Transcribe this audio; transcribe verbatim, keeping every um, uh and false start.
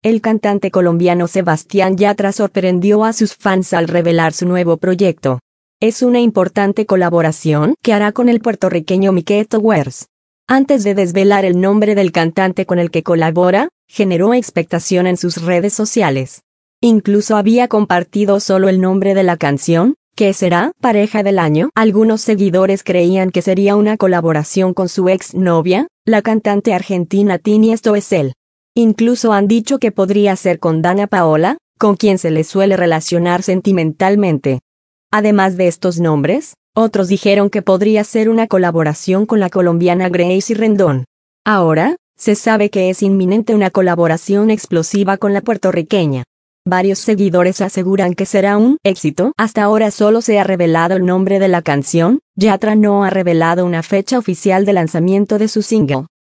El cantante colombiano Sebastián Yatra sorprendió a sus fans al revelar su nuevo proyecto. Es una importante colaboración que hará con el puertorriqueño Mike Towers. Antes de desvelar el nombre del cantante con el que colabora, generó expectación en sus redes sociales. Incluso había compartido solo el nombre de la canción, que será Pareja del Año. Algunos seguidores creían que sería una colaboración con su ex novia, la cantante argentina Tini Stoessel. Incluso han dicho que podría ser con Danna Paola, con quien se le suele relacionar sentimentalmente. Además de estos nombres, otros dijeron que podría ser una colaboración con la colombiana Gracie Rendón. Ahora, se sabe que es inminente una colaboración explosiva con la puertorriqueña. Varios seguidores aseguran que será un éxito. Hasta ahora solo se ha revelado el nombre de la canción. Yatra no ha revelado una fecha oficial de lanzamiento de su single.